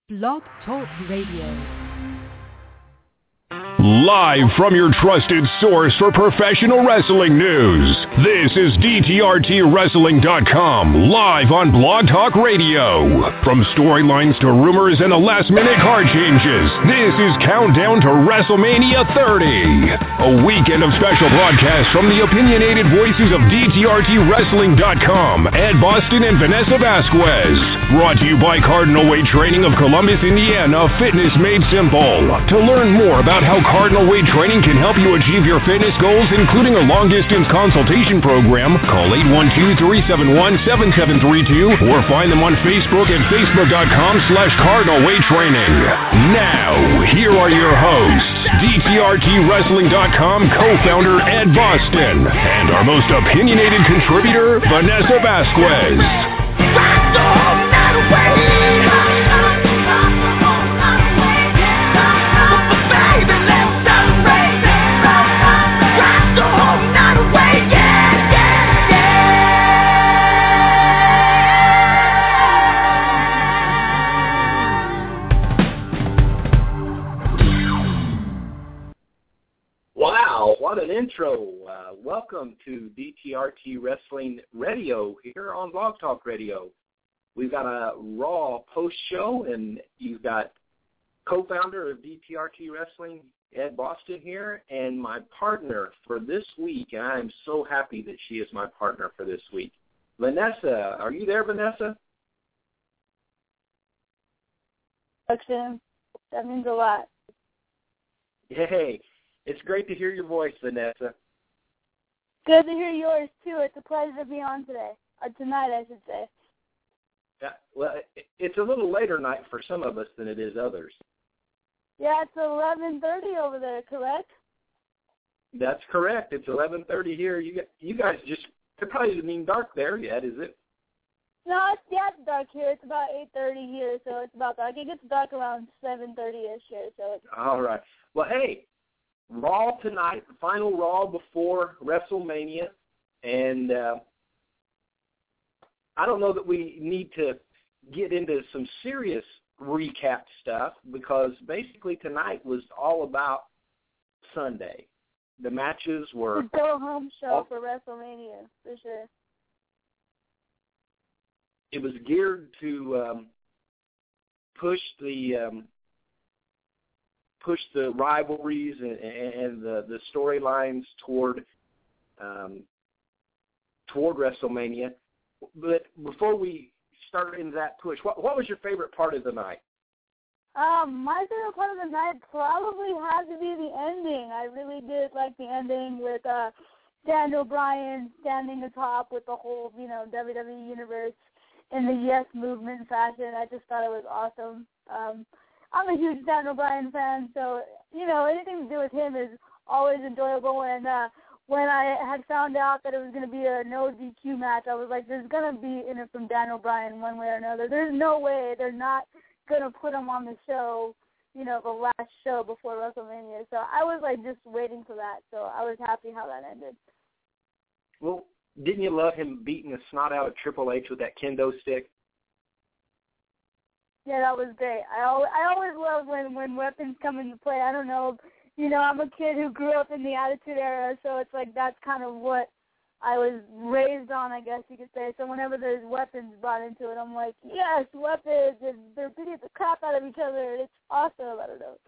Blog Talk Radio. Live from your trusted source for professional wrestling news, this is DTRTWrestling.com, live on Blog Talk Radio. From storylines to rumors and the last-minute card changes, this is Countdown to WrestleMania 30. A weekend of special broadcasts from the opinionated voices of DTRTWrestling.com, Ed Boston and Vanessa Vasquez. Brought to you by Cardinal Weight Training of Columbus, Indiana, Fitness Made Simple. To learn more about how Cardinal Weight Training can help you achieve your fitness goals, including a long-distance consultation program, call 812-371-7732 or find them on Facebook at facebook.com/Cardinal Weight Training. Now, here are your hosts, DTRTWrestling.com co-founder Ed Boston and our most opinionated contributor, Vanessa Vasquez. What an intro. Welcome to DTRT Wrestling Radio here on Blog Talk Radio. We've got a Raw post-show, and you've got co-founder of DTRT Wrestling, Ed Boston here, and my partner for this week, and I am so happy that she is my partner for this week. Vanessa, are you there, Vanessa? That means a lot. Hey. It's great to hear your voice, Vanessa. Good to hear yours, too. It's a pleasure to be on today. Or tonight, I should say. Yeah, well, it's a little later night for some of us than it is others. Yeah, it's 11:30 over there, correct? That's correct. It's 11:30 here. You guys just, it probably isn't even dark there yet, is it? No, it's dark here. It's about 8:30 here, so it's about dark. It gets dark around 7:30-ish here, so it's... All right. Well, hey. Raw tonight, final Raw before WrestleMania, and I don't know that we need to get into some serious recap stuff because basically tonight was all about Sunday. The matches were... The go-home show for WrestleMania, for sure. It was geared to push the rivalries and the storylines toward WrestleMania. But before we start into that push, what was your favorite part of the night? My favorite part of the night probably had to be the ending. I really did like the ending with Daniel Bryan standing atop with the whole, WWE Universe in the Yes Movement fashion. I just thought it was awesome. I'm a huge Daniel Bryan fan, so, anything to do with him is always enjoyable. And when I had found out that it was going to be a no DQ match, I was like, there's going to be in it from Daniel Bryan one way or another. There's no way they're not going to put him on the show, the last show before WrestleMania. So I was, just waiting for that. So I was happy how that ended. Well, didn't you love him beating the snot out of Triple H with that kendo stick? Yeah, that was great. I always love when weapons come into play. I don't know, I'm a kid who grew up in the Attitude Era, so it's like that's kind of what I was raised on, I guess you could say. So whenever there's weapons brought into it, I'm like, yes, weapons, and they're beating the crap out of each other. It's awesome. I don't know.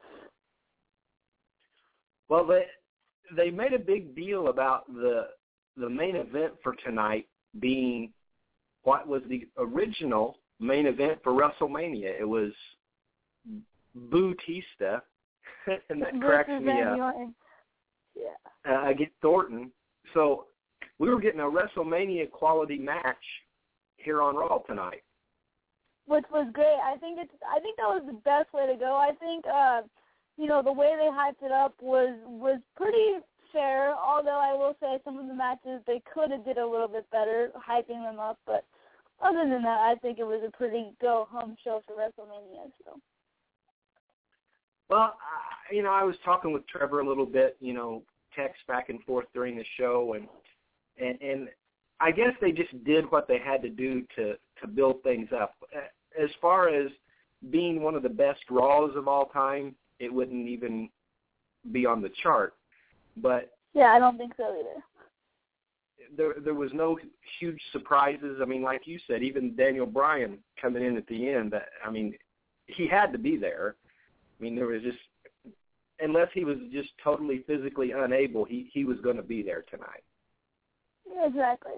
Well, they made a big deal about the main event for tonight being what was the original main event for WrestleMania. It was Bautista, and that cracks me up, against Thornton. So we were getting a WrestleMania quality match here on Raw tonight, which was great. I think that was the best way to go. I think the way they hyped it up was pretty fair. Although I will say some of the matches they could have did a little bit better hyping them up, but. Other than that, I think it was a pretty go-home show for WrestleMania. So. Well, I was talking with Trevor a little bit, text back and forth during the show, and I guess they just did what they had to do to build things up. As far as being one of the best Raws of all time, it wouldn't even be on the chart. But yeah, I don't think so either. There was no huge surprises. I mean, like you said, even Daniel Bryan coming in at the end, I mean, he had to be there. I mean, there was just, unless he was just totally physically unable, he was going to be there tonight. Exactly.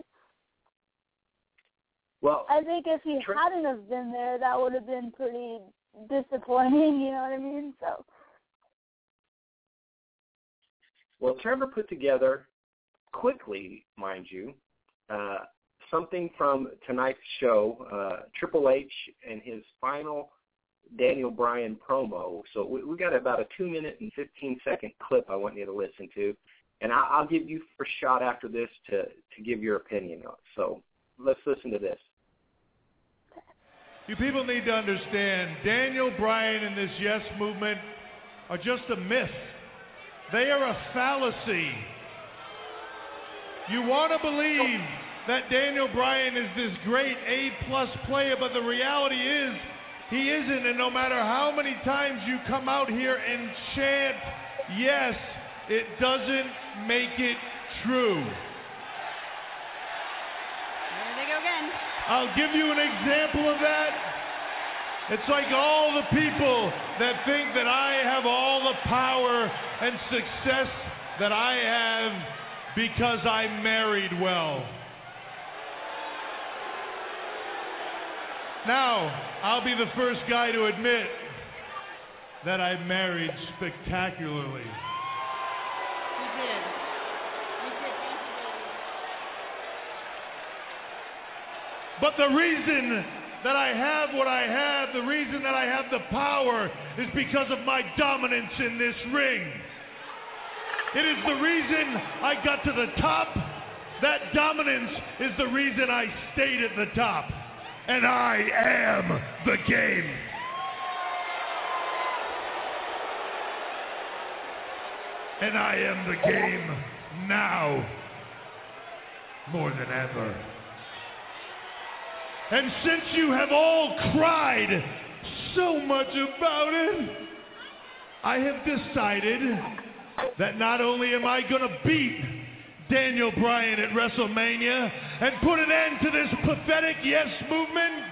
Well, I think if he hadn't have been there, that would have been pretty disappointing, you know what I mean? So. Well, Trevor put together, quickly, mind you, something from tonight's show, Triple H and his final Daniel Bryan promo. So we got about a 2-minute and 15-second clip I want you to listen to, and I'll give you first shot after this to give your opinion on it. So let's listen to this. You people need to understand, Daniel Bryan and this Yes Movement are just a myth. They are a fallacy. You want to believe that Daniel Bryan is this great A-plus player, but the reality is he isn't, and no matter how many times you come out here and chant yes, it doesn't make it true. There they go again. I'll give you an example of that. It's like all the people that think that I have all the power and success that I have because I married well. Now, I'll be the first guy to admit that I married spectacularly. You did. You did. Thank you, baby. But the reason that I have what I have, the reason that I have the power is because of my dominance in this ring. It is the reason I got to the top. That dominance is the reason I stayed at the top. And I am the game. And I am the game now, more than ever. And since you have all cried so much about it, I have decided that not only am I going to beat Daniel Bryan at WrestleMania and put an end to this pathetic Yes Movement,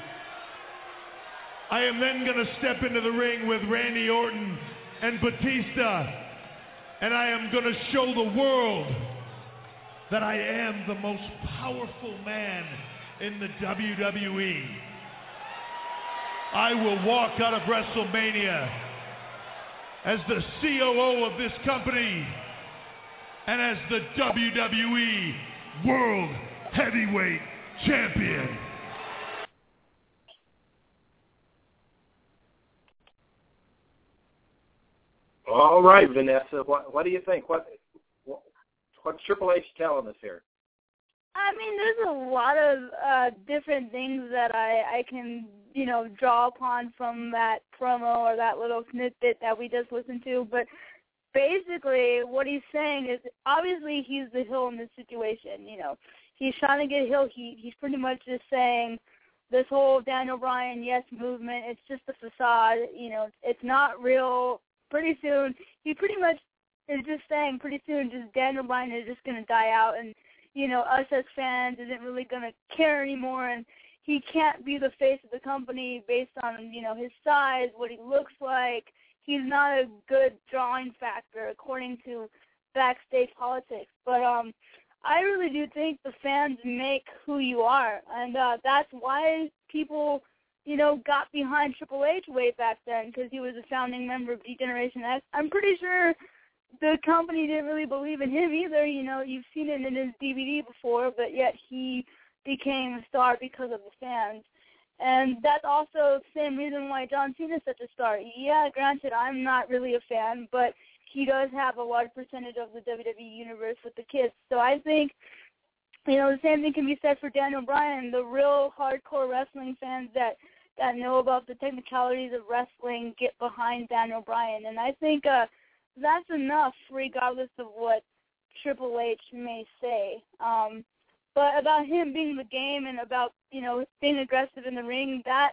I am then going to step into the ring with Randy Orton and Batista, and I am going to show the world that I am the most powerful man in the WWE. I will walk out of WrestleMania as the COO of this company and as the WWE World Heavyweight Champion. All right, Vanessa, what do you think? What's Triple H telling us here? I mean, there's a lot of different things that I can, draw upon from that promo or that little snippet that we just listened to. But basically what he's saying is obviously he's the heel in this situation. He's trying to get heel heat. He's pretty much just saying this whole Daniel Bryan Yes Movement, it's just a facade. It's not real. Pretty soon, he pretty much is just saying pretty soon just Daniel Bryan is just going to die out, and us as fans isn't really going to care anymore, and he can't be the face of the company based on, his size, what he looks like. He's not a good drawing factor according to backstage politics. But I really do think the fans make who you are, and that's why people, got behind Triple H way back then, because he was a founding member of D-Generation X. I'm pretty sure the company didn't really believe in him either. You've seen it in his DVD before, but yet he became a star because of the fans. And that's also the same reason why John Cena is such a star. Yeah, granted, I'm not really a fan, but he does have a large percentage of the WWE universe with the kids. So I think, the same thing can be said for Daniel Bryan. The real hardcore wrestling fans that know about the technicalities of wrestling get behind Daniel Bryan. And I think that's enough regardless of what Triple H may say. But about him being the game and about, being aggressive in the ring, that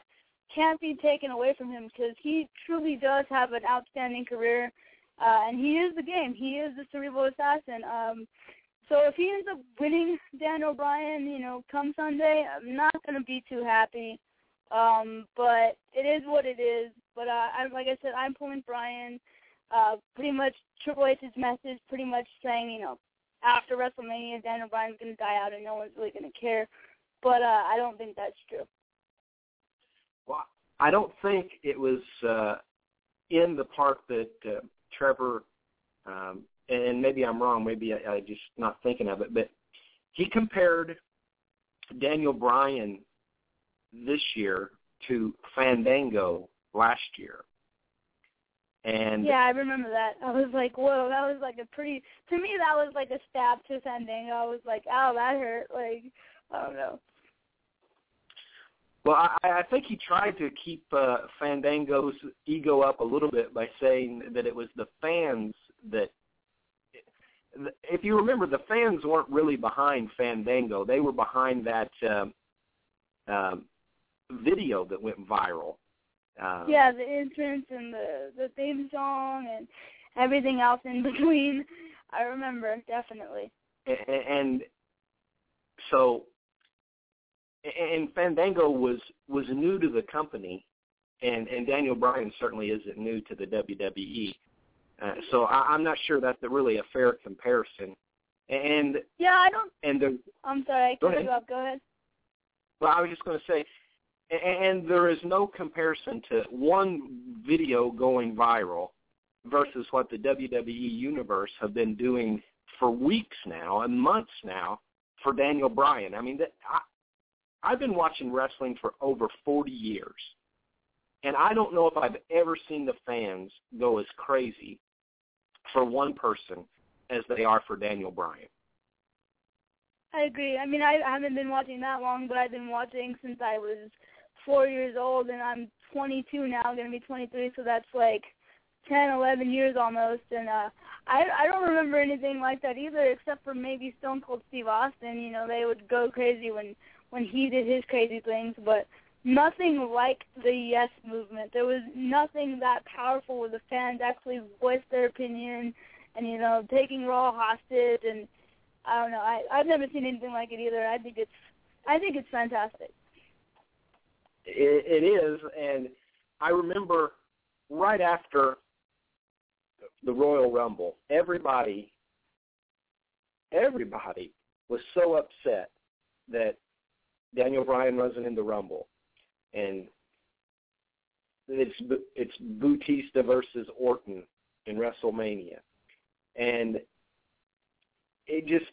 can't be taken away from him because he truly does have an outstanding career, and he is the game. He is the cerebral assassin. So if he ends up winning Daniel Bryan, come Sunday, I'm not going to be too happy. But it is what it is. But like I said, I'm pulling Bryan. Pretty much Triple H's message, pretty much saying, after WrestleMania, Daniel Bryan's going to die out and no one's really going to care. But I don't think that's true. Well, I don't think it was in the part that Trevor, and maybe I'm wrong, maybe I just not thinking of it, but he compared Daniel Bryan this year to Fandango last year. And yeah, I remember that. I was like, whoa, that was like to me that was like a stab to Fandango. I was like, ow, that hurt. Like, I don't know. Well, I think he tried to keep Fandango's ego up a little bit by saying that it was the fans that, if you remember, the fans weren't really behind Fandango. They were behind that video that went viral. Yeah, the entrance and the theme song and everything else in between. I remember, definitely. And so, and Fandango was new to the company, and Daniel Bryan certainly isn't new to the WWE. So I'm not sure that's really a fair comparison. And yeah, I don't. And I'm sorry, I cut you off. Go ahead. Well, I was just going to say, and there is no comparison to one video going viral versus what the WWE Universe have been doing for weeks now and months now for Daniel Bryan. I mean, I've been watching wrestling for over 40 years, and I don't know if I've ever seen the fans go as crazy for one person as they are for Daniel Bryan. I agree. I mean, I haven't been watching that long, but I've been watching since I was 4 years old, and I'm 22 now, going to be 23, so that's like 10, 11 years almost. And I don't remember anything like that either, except for maybe Stone Cold Steve Austin. They would go crazy when he did his crazy things, but nothing like the Yes movement. There was nothing that powerful where the fans actually voiced their opinion and, taking Raw hostage. And I don't know. I've never seen anything like it either. I think it's fantastic. It is, and I remember right after the Royal Rumble, everybody was so upset that Daniel Bryan wasn't in the Rumble, and it's Bautista versus Orton in WrestleMania, and it just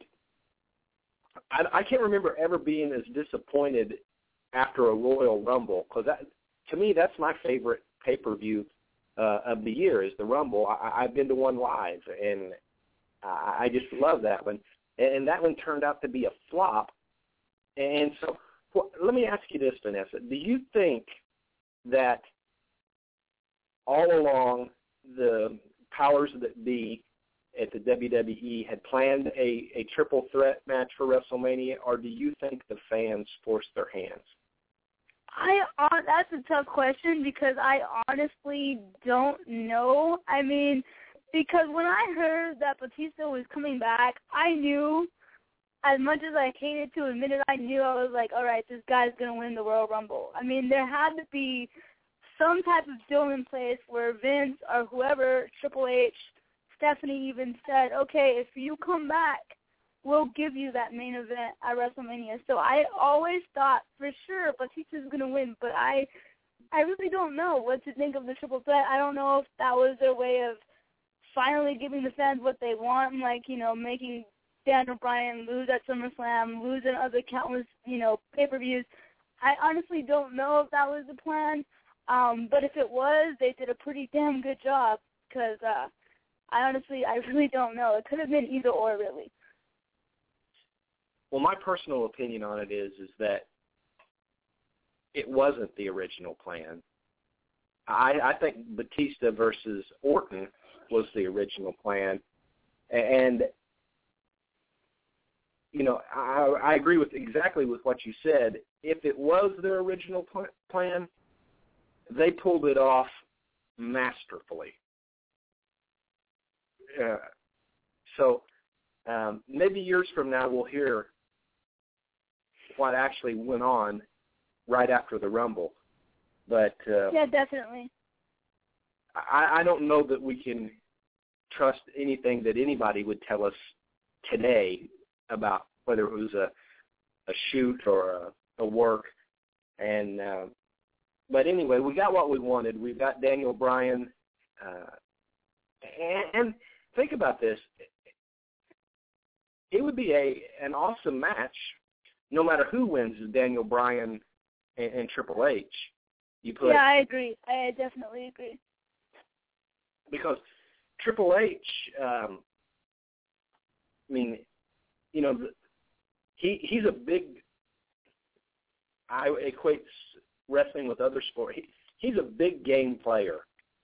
I can't remember ever being as disappointed after a Royal Rumble, because to me that's my favorite pay-per-view of the year is the Rumble. I've been to one live, and I just love that one. And that one turned out to be a flop. And so let me ask you this, Vanessa. Do you think that all along the powers that be at the WWE had planned a triple threat match for WrestleMania, or do you think the fans forced their hands? That's a tough question because I honestly don't know. I mean, because when I heard that Batista was coming back, I knew, as much as I hated to admit it, I knew I was like, all right, this guy's going to win the Royal Rumble. I mean, there had to be some type of deal in place where Vince or whoever, Triple H, Stephanie even said, okay, if you come back, we'll give you that main event at WrestleMania. So I always thought for sure Batista's going to win, but I really don't know what to think of the triple threat. I don't know if that was their way of finally giving the fans what they want, like, making Daniel Bryan lose at SummerSlam, lose in other countless, pay-per-views. I honestly don't know if that was the plan, but if it was, they did a pretty damn good job because I really don't know. It could have been either or, really. Well, my personal opinion on it is that it wasn't the original plan. I think Batista versus Orton was the original plan. And, I agree with exactly with what you said. If it was their original plan, they pulled it off masterfully. So maybe years from now we'll hear what actually went on right after the Rumble. But yeah, definitely. I don't know that we can trust anything that anybody would tell us today about whether it was a shoot or a work. And but anyway, we got what we wanted. We got Daniel Bryan. And think about this. It would be an awesome match, no matter who wins, Daniel Bryan and Triple H. Yeah, I agree. I definitely agree. Because Triple H, I mean, you know, he's a big. I equate wrestling with other sports. He's a big game player,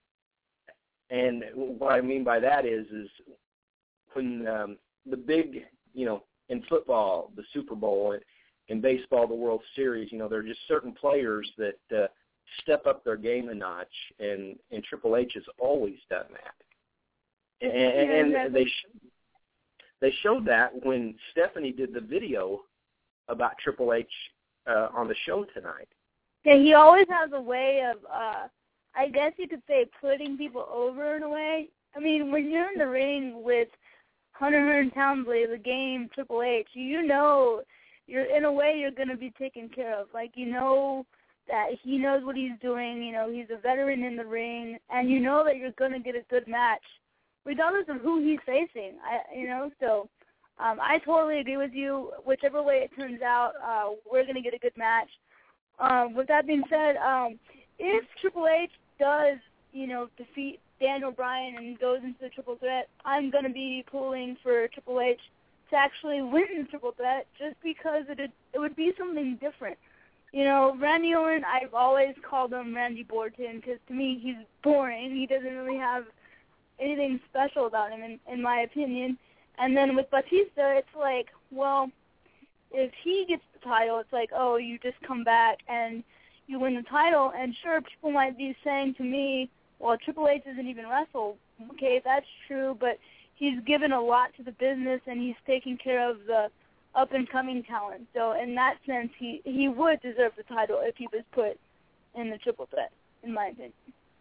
and what I mean by that is when the big, you know, in football, the Super Bowl, in baseball, the World Series, you know, there are just certain players that step up their game a notch, and Triple H has always done that. And they showed that when Stephanie did the video about Triple H on the show tonight. Yeah, he always has a way of, I guess you could say, putting people over in a way. I mean, when you're in the ring with Hunter Townsley, the game Triple H, you know, you're in a way you're going to be taken care of. Like, you know that he knows what he's doing. You know, he's a veteran in the ring, and you know that you're going to get a good match, regardless of who he's facing. So I totally agree with you. Whichever way it turns out, we're going to get a good match. With that being said, if Triple H does, you know, defeat Daniel Bryan and goes into the triple threat, I'm going to be pulling for Triple H to actually win the triple threat, just because it would be something different. You know, Randy Orton, I've always called him Randy Borton, because to me he's boring. He doesn't really have anything special about him, in my opinion. And then with Batista, it's like, well, if he gets the title, it's like, oh, you just come back and you win the title. And sure, people might be saying to me, well, Triple H doesn't even wrestle. Okay, that's true, but he's given a lot to the business, and he's taking care of the up-and-coming talent. So in that sense, he would deserve the title if he was put in the triple threat, in my opinion.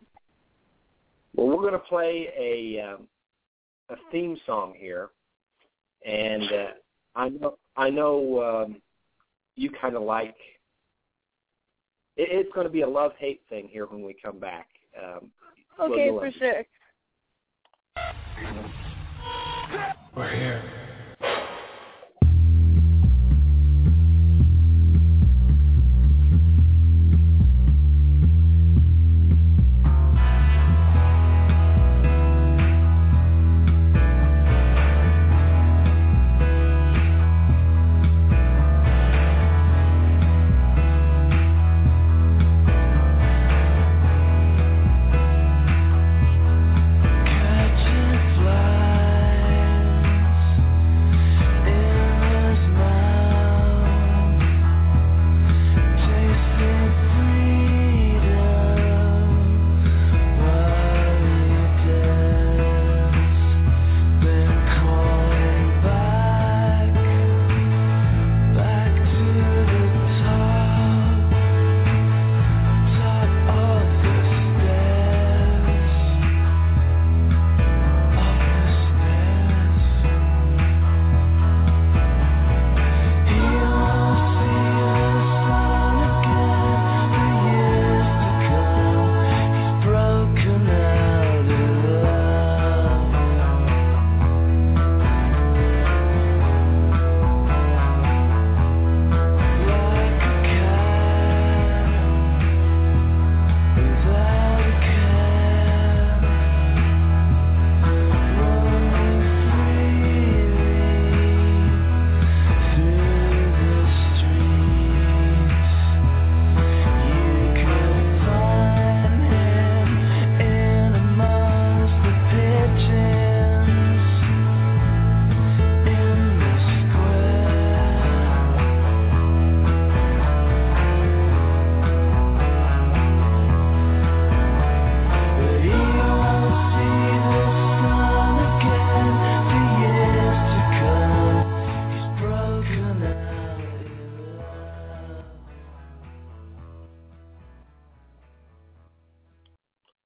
Well, we're going to play a theme song here, and I know you kind of like. It's going to be a love-hate thing here when we come back. Okay, for sure. We're here. Catching flies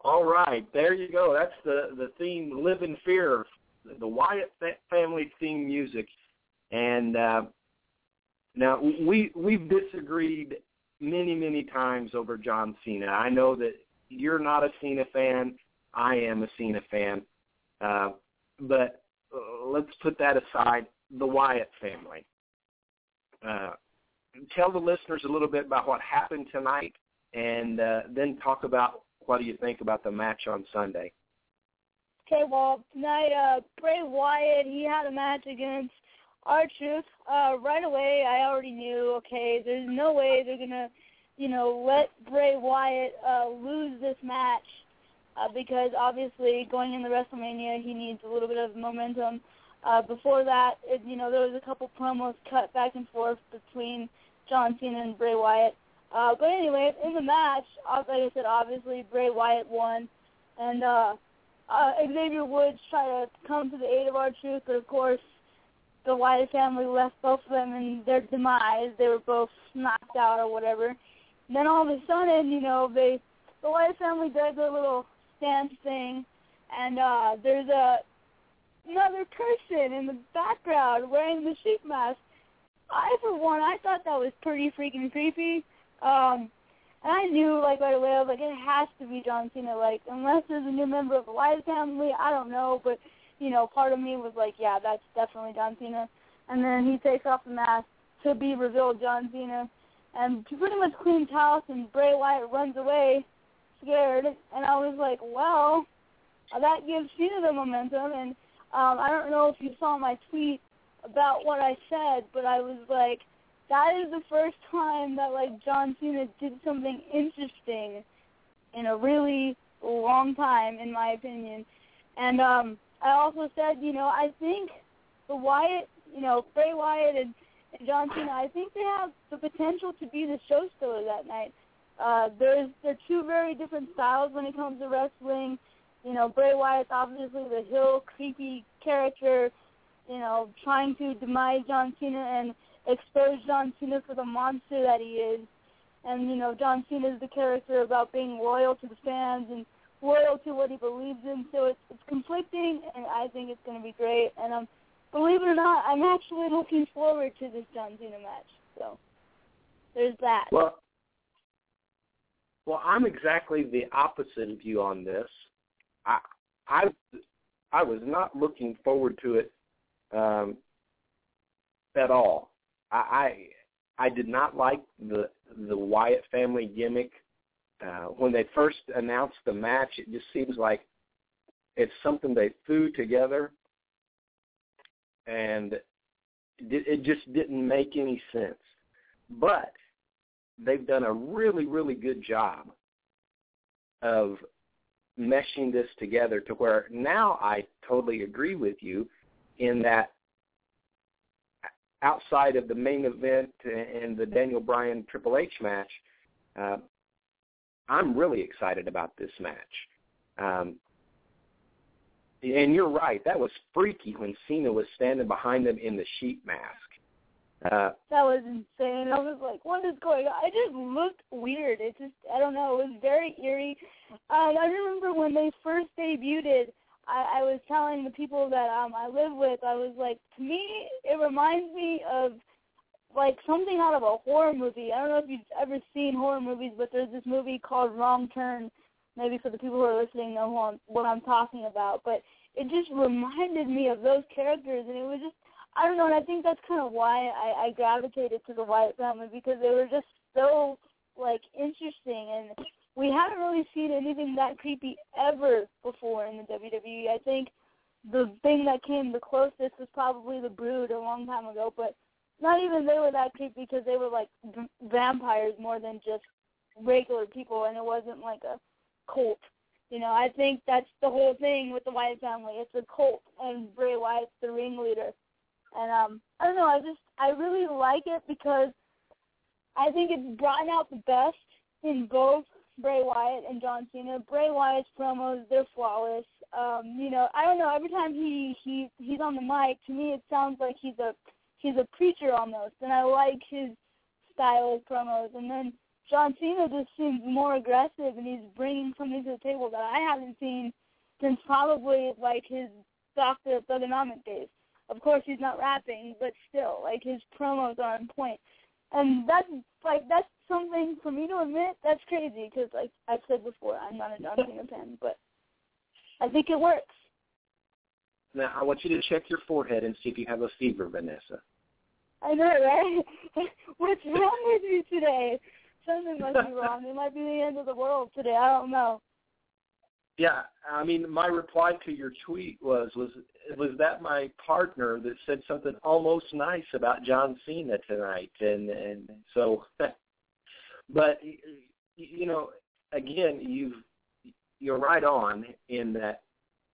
All right, there you go. That's the theme, Live in Fear, the Wyatt family theme music. And now we've disagreed many times over John Cena. I know that you're not a Cena fan. I am a Cena fan. But let's put that aside, the Wyatt family. Tell the listeners a little bit about what happened tonight, and then talk about what do you think about the match on Sunday. Okay, well, tonight Bray Wyatt, he had a match against R-Truth. Right away, I already knew, okay, there's no way they're going to, let Bray Wyatt lose this match because obviously going into WrestleMania, he needs a little bit of momentum. Before that, there was a couple promos cut back and forth between John Cena and Bray Wyatt. But anyway, in the match, like I said, obviously Bray Wyatt won, and Xavier Woods tried to come to the aid of R-Truth, but of course the Wyatt family left both of them in their demise. They were both knocked out or whatever. And then all of a sudden, the Wyatt family does a little dance thing, and there's another person in the background wearing the sheep mask. For one, I thought that was pretty freaking creepy. And I knew, right away, I was like, it has to be John Cena. Unless there's a new member of the Wyatt family, I don't know. But, part of me was like, yeah, that's definitely John Cena. And then he takes off the mask to be revealed John Cena. And he pretty much cleans house, and Bray Wyatt runs away scared. And I was like, well, that gives Cena the momentum. And I don't know if you saw my tweet about what I said, but I was like, that is the first time that, John Cena did something interesting in a really long time, in my opinion. And I also said, I think the Wyatt, Bray Wyatt and John Cena, I think they have the potential to be the show stealer that night. They're two very different styles when it comes to wrestling. Bray Wyatt's obviously the heel, creepy character, trying to demise John Cena and expose John Cena for the monster that he is. And, John Cena is the character about being loyal to the fans and loyal to what he believes in. So it's conflicting, and I think it's going to be great. And believe it or not, I'm actually looking forward to this John Cena match. So there's that. Well, I'm exactly the opposite of you on this. I was not looking forward to it at all. I did not like the Wyatt family gimmick. When they first announced the match, it just seems like it's something they threw together, and it just didn't make any sense. But they've done a really, really good job of meshing this together to where now I totally agree with you in that outside of the main event and the Daniel Bryan Triple H match, I'm really excited about this match. And you're right, that was freaky when Cena was standing behind them in the sheep mask. That was insane. I was like, what is going on? It just looked weird. It just, I don't know, it was very eerie. I remember when they first debuted, I was telling the people that I live with, I was like, to me, it reminds me of, something out of a horror movie. I don't know if you've ever seen horror movies, but there's this movie called Wrong Turn. Maybe for the people who are listening know what I'm talking about. But it just reminded me of those characters, and it was just, I don't know, and I think that's kind of why I gravitated to the Wyatt family, because they were just so, interesting, and we haven't really seen anything that creepy ever before in the WWE. I think the thing that came the closest was probably the Brood a long time ago, but not even they were that creepy because they were vampires more than just regular people, and it wasn't like a cult. I think that's the whole thing with the Wyatt family. It's a cult, and Bray Wyatt's the ringleader. And I don't know, I really like it because I think it's brought out the best in both Bray Wyatt and John Cena. Bray Wyatt's promos, they're flawless. I don't know, every time he's on the mic, to me it sounds like he's a preacher almost, and I like his style of promos. And then John Cena just seems more aggressive, and he's bringing something to the table that I haven't seen since probably, like, his Dr. Thugonomic days. Of course, he's not rapping, but still, like, his promos are on point. And that's something for me to admit, that's crazy, because, like I've said before, I'm not a John Cena fan, but I think it works. Now, I want you to check your forehead and see if you have a fever, Vanessa. I know, right? What's wrong with you today? Something must be wrong. It might be the end of the world today. I don't know. Yeah, I mean, my reply to your tweet was that my partner that said something almost nice about John Cena tonight, and so, but you know, again, you're right on in that.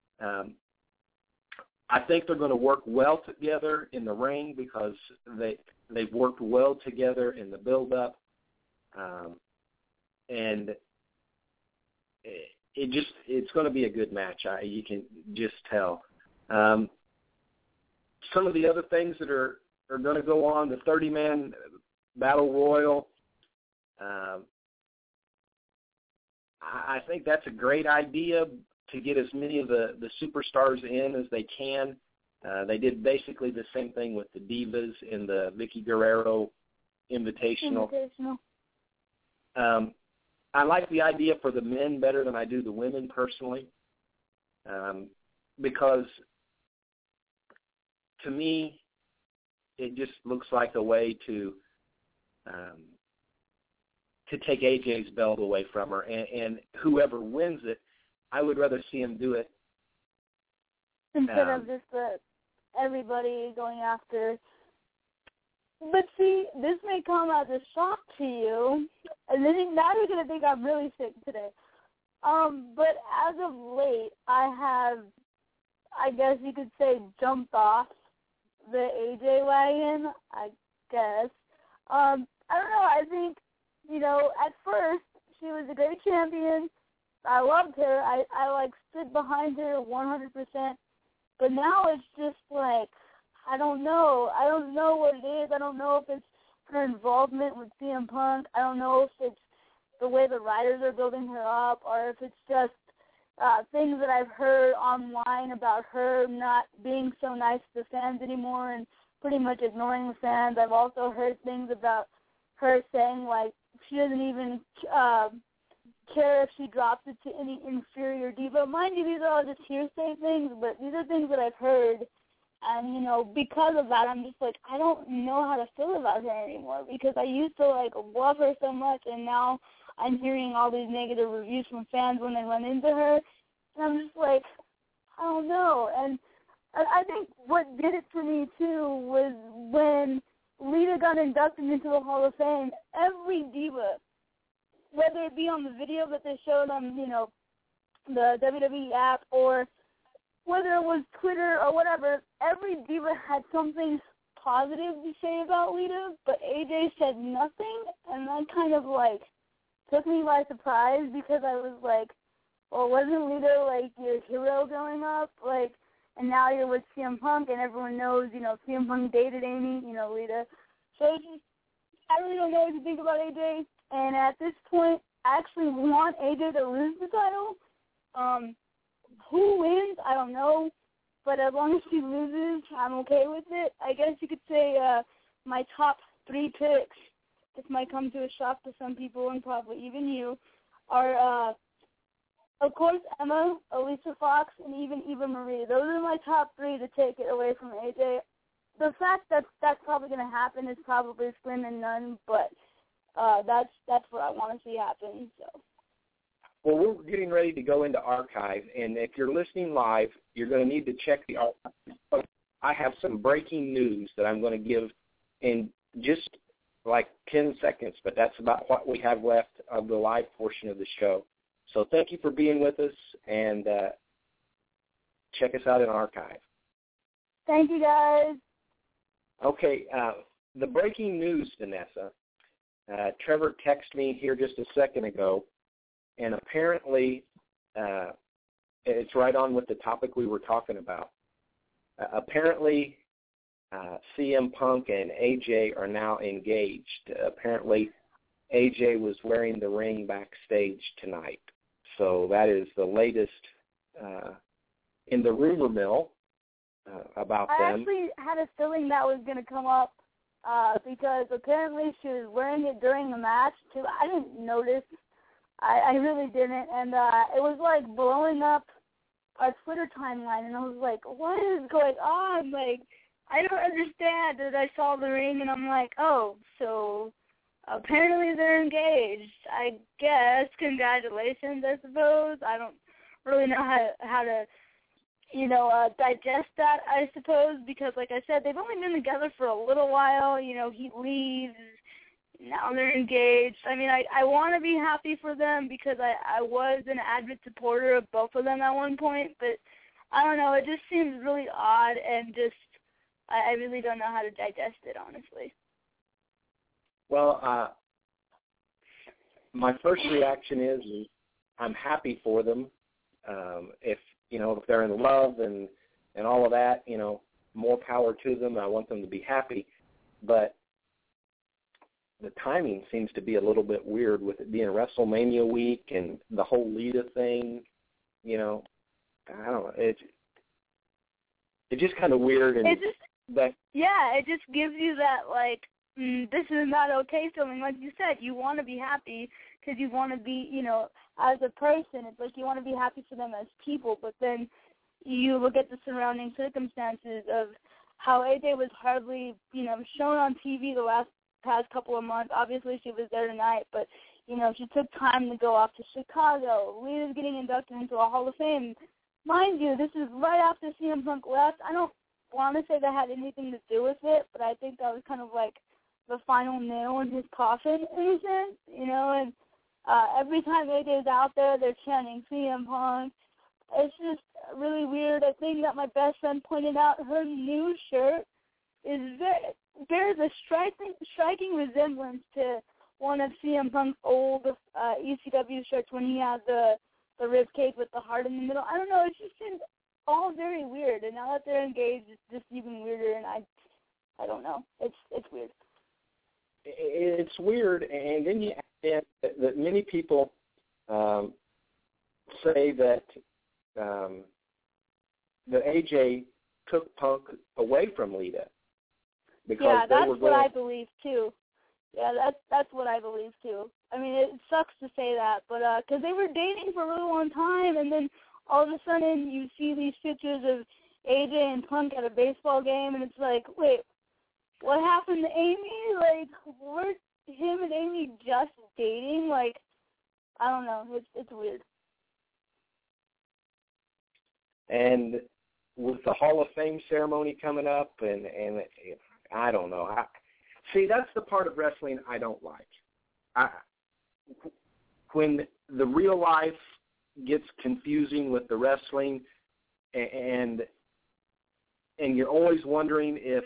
I think they're going to work well together in the ring because they've worked well together in the build-up, and it's going to be a good match. You can just tell. Some of the other things that are going to go on, the 30-man battle royal, I think that's a great idea to get as many of the superstars in as they can. They did basically the same thing with the Divas in the Vicky Guerrero Invitational. I like the idea for the men better than I do the women personally, because to me it just looks like a way to take AJ's belt away from her, and whoever wins it, I would rather see him do it instead of just everybody going after. But see, this may come as a shock to you, and then now you're going to think I'm really sick today. But as of late, I have, I guess you could say, jumped off the AJ wagon, I guess. I don't know, I think, you know, at first, she was a great champion. I loved her. I like, stood behind her 100%. But now it's just like, I don't know. I don't know what it is. I don't know if it's her involvement with CM Punk. I don't know if it's the way the writers are building her up, or if it's just things that I've heard online about her not being so nice to the fans anymore and pretty much ignoring the fans. I've also heard things about her saying, like, she doesn't even care if she drops it to any inferior diva. Mind you, these are all just hearsay things, but these are things that I've heard. And, you know, because of that, I'm just like, I don't know how to feel about her anymore, because I used to, like, love her so much, and now I'm hearing all these negative reviews from fans when they run into her. And I'm just like, I don't know. And I think what did it for me, too, was when Lita got inducted into the Hall of Fame, every diva, whether it be on the video that they showed on, you know, the WWE app, or whether it was Twitter or whatever, every diva had something positive to say about Lita, but AJ said nothing, and that kind of, like, took me by surprise, because I was like, well, wasn't Lita, like, your hero growing up? Like, and now you're with CM Punk, and everyone knows, you know, CM Punk dated Amy, you know, Lita. So it's just, I really don't know what to think about AJ, and at this point, I actually want AJ to lose the title. Who wins, I don't know, but as long as she loses, I'm okay with it. I guess you could say my top 3 picks, this might come to a shock to some people and probably even you, are, of course, Emma, Alicia Fox, and even Eva Marie. Those are my top 3 to take it away from AJ. The fact that that's probably going to happen is probably slim and none, but that's what I want to see happen, so. Well, we're getting ready to go into archive, and if you're listening live, you're going to need to check the archive. I have some breaking news that I'm going to give in just like 10 seconds, but that's about what we have left of the live portion of the show. So thank you for being with us, and check us out in archive. Thank you, guys. Okay, the breaking news, Vanessa. Trevor texted me here just a second ago, and apparently it's right on with the topic we were talking about. Apparently CM Punk and AJ are now engaged. Apparently AJ was wearing the ring backstage tonight. So that is the latest in the rumor mill about them. I actually had a feeling that was going to come up because apparently she was wearing it during the match, too. I didn't notice. I really didn't. And it was, like, blowing up our Twitter timeline, and I was like, what is going on? Like, I don't understand. And I saw the ring, and I'm like, oh, so apparently they're engaged. I guess. Congratulations, I suppose. I don't really know how to digest that, I suppose, because, like I said, they've only been together for a little while. You know, he leaves. Now they're engaged. I mean, I want to be happy for them because I was an avid supporter of both of them at one point, but I don't know. It just seems really odd, and just I really don't know how to digest it, honestly. Well, my first reaction is I'm happy for them. If they're in love and all of that, more power to them. I want them to be happy. But the timing seems to be a little bit weird with it being WrestleMania week and the whole Lita thing. I don't know. It's just kind of weird. And it just gives you that, like, this is not okay feeling. Like you said, you want to be happy because you want to be, as a person. It's like you want to be happy for them as people, but then you look at the surrounding circumstances of how AJ was hardly, shown on TV the past couple of months. Obviously, she was there tonight, but, she took time to go off to Chicago. Lita's getting inducted into a Hall of Fame. Mind you, this is right after CM Punk left. I don't want to say that had anything to do with it, but I think that was kind of like the final nail in his coffin, in a sense, and every time AJ's out there, they're chanting CM Punk. It's just really weird. I think that my best friend pointed out her new shirt bears a striking resemblance to one of CM Punk's old ECW shirts when he had the rib cage with the heart in the middle. I don't know. It just seems all very weird. And now that they're engaged, it's just even weirder. And I don't know. It's weird. It's weird. And then you add that many people say that AJ took Punk away from Lita. Yeah, that's what I believe too. Yeah, that's what I believe too. I mean, it sucks to say that, but because they were dating for a really long time, and then all of a sudden you see these pictures of AJ and Punk at a baseball game, and it's like, wait, what happened to Amy? Like, were him and Amy just dating? Like, I don't know. It's weird. And with the Hall of Fame ceremony coming up, and I don't know. See, that's the part of wrestling I don't like. When the real life gets confusing with the wrestling, and you're always wondering if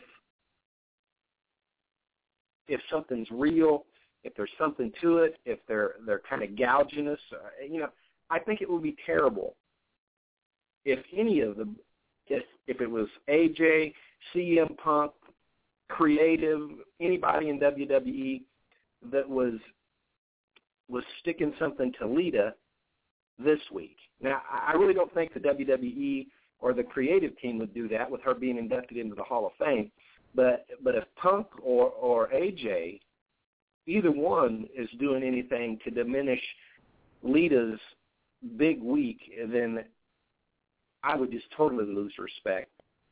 something's real, if there's something to it, if they're kind of gouging us. I think it would be terrible if any of them, if it was AJ, CM Punk, Creative, anybody in WWE that was sticking something to Lita this week. Now, I really don't think the WWE or the Creative team would do that with her being inducted into the Hall of Fame. But if Punk or AJ, either one is doing anything to diminish Lita's big week, then I would just totally lose respect.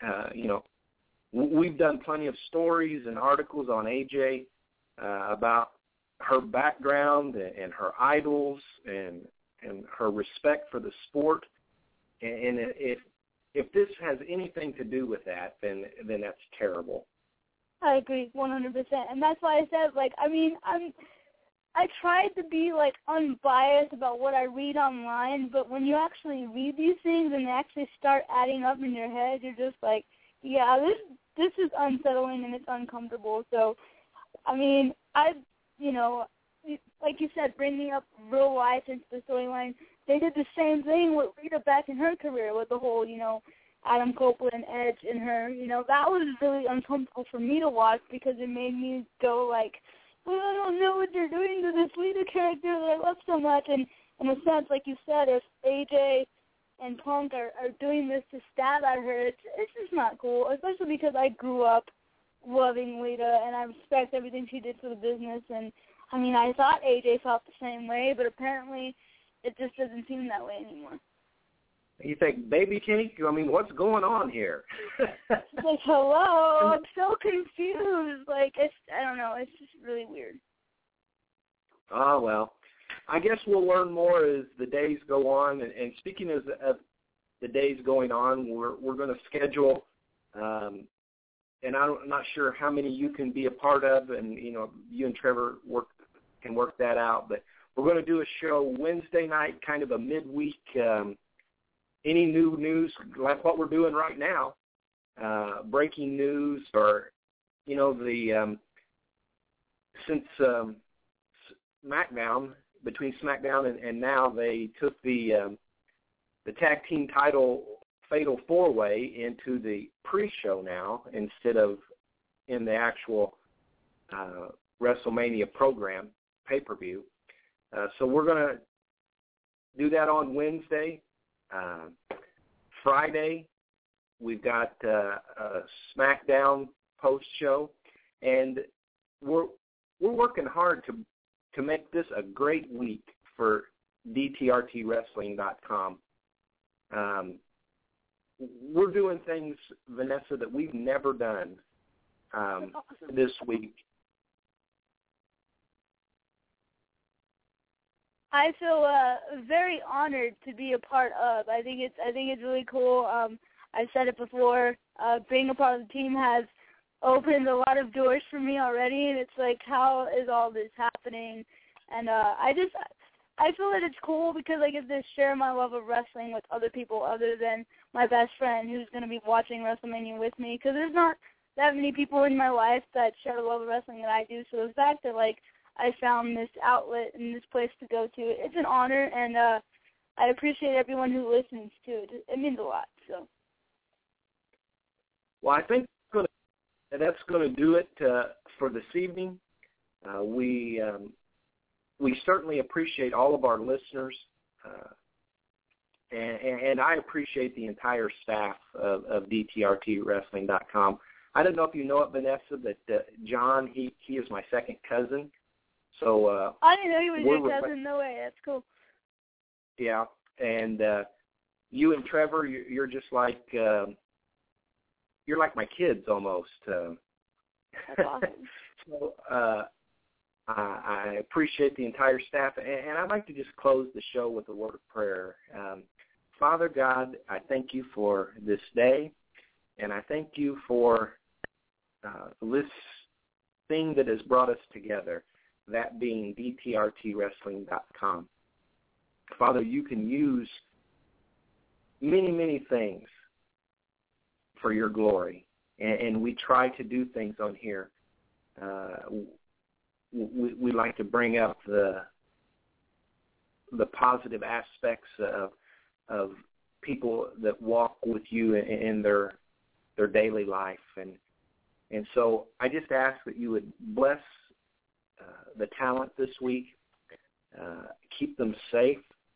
We've done plenty of stories and articles on AJ about her background and her idols and her respect for the sport. And if this has anything to do with that, then that's terrible. I agree 100%. And that's why I said, like, I mean, I tried to be, like, unbiased about what I read online, but when you actually read these things and they actually start adding up in your head, you're just like, yeah, this is unsettling and it's uncomfortable. So, I mean, like you said, bringing up real life into the storyline, they did the same thing with Lita back in her career with the whole, Adam Copeland, Edge, and her. That was really uncomfortable for me to watch because it made me go like, I don't know what they're doing to this Lita character that I love so much. And in a sense, like you said, if AJ and Punk are doing this to stab at her, it's just not cool, especially because I grew up loving Lita, and I respect everything she did for the business. And, I mean, I thought AJ felt the same way, but apparently it just doesn't seem that way anymore. You think, baby cake? I mean, what's going on here? It's like, hello, I'm so confused. Like, I don't know, it's just really weird. Oh, well, I guess we'll learn more as the days go on. And speaking of the days going on, we're going to schedule, and I'm not sure how many you can be a part of, and, you know, you and Trevor can work that out. But we're going to do a show Wednesday night, kind of a midweek, any new news, like what we're doing right now, breaking news, or, you know, since SmackDown, between SmackDown and now, they took the tag team title Fatal 4-Way into the pre-show now instead of in the actual WrestleMania program, pay-per-view. So we're going to do that on Wednesday. Friday, we've got a SmackDown post-show, and we're working hard to make this a great week for DTRTWrestling.com. We're doing things, Vanessa, that we've never done this week. I feel very honored to be a part of. I think it's really cool. I said it before. Being a part of the team has opened a lot of doors for me already, and it's like, how is all this happening? And I feel that it's cool because I get to share my love of wrestling with other people other than my best friend who's going to be watching WrestleMania with me, because there's not that many people in my life that share the love of wrestling that I do. So the fact that, like, I found this outlet and this place to go to, it's an honor, and I appreciate everyone who listens to it. It means a lot. So. Well, I think that's going to do it for this evening. We certainly appreciate all of our listeners, and I appreciate the entire staff of DTRTWrestling.com. I don't know if you know it, Vanessa, but John, he is my second cousin. So I didn't know he was your cousin. No way. That's cool. Yeah, and you and Trevor, you're just like you're like my kids almost. That's awesome. So I appreciate the entire staff, and I'd like to just close the show with a word of prayer. Father God, I thank you for this day, and I thank you for this thing that has brought us together, that being DTRTWrestling.com. Father, you can use many, many things for your glory, and we try to do things on here. We like to bring up the positive aspects of people that walk with you in their daily life, and so I just ask that you would bless the talent this week, keep them safe,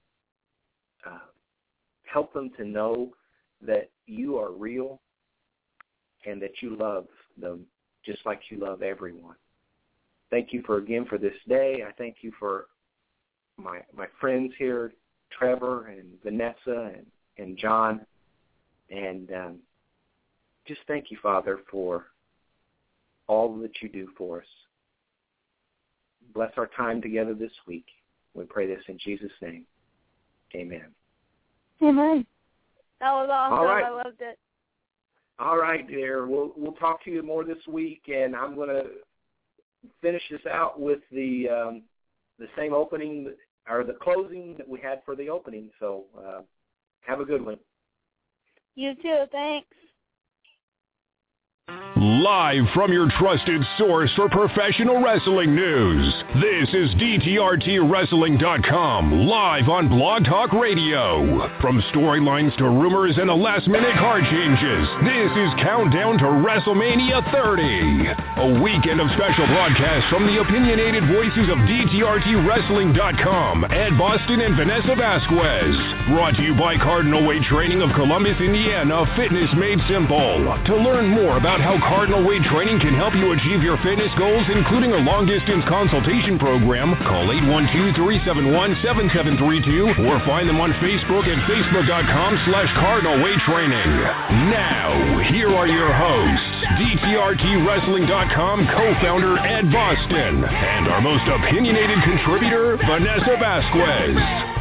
help them to know that you are real and that you love them just like you love everyone. Thank you for this day. I thank you for my friends here, Trevor and Vanessa and John, and just thank you, Father, for all that you do for us. Bless our time together this week. We pray this in Jesus' name. Amen. Amen. That was awesome. All right. I loved it. All right, dear. We'll talk to you more this week, and I'm going to finish this out with the same opening or the closing that we had for the opening. So have a good one. You too. Thanks. Live from your trusted source for professional wrestling news, this is DTRTWrestling.com, live on Blog Talk Radio. From storylines to rumors and the last-minute card changes, this is Countdown to WrestleMania 30. A weekend of special broadcasts from the opinionated voices of DTRTWrestling.com, Ed Boston and Vanessa Vasquez. Brought to you by Cardinal Weight Training of Columbus, Indiana, fitness made simple. To learn more about how Cardinal Weight Training can help you achieve your fitness goals, including a long-distance consultation program, call 812-371-7732 or find them on Facebook at facebook.com/Cardinal Weight Training. Now, here are your hosts, DTRTWrestling.com co-founder Ed Boston and our most opinionated contributor, Vanessa Vasquez.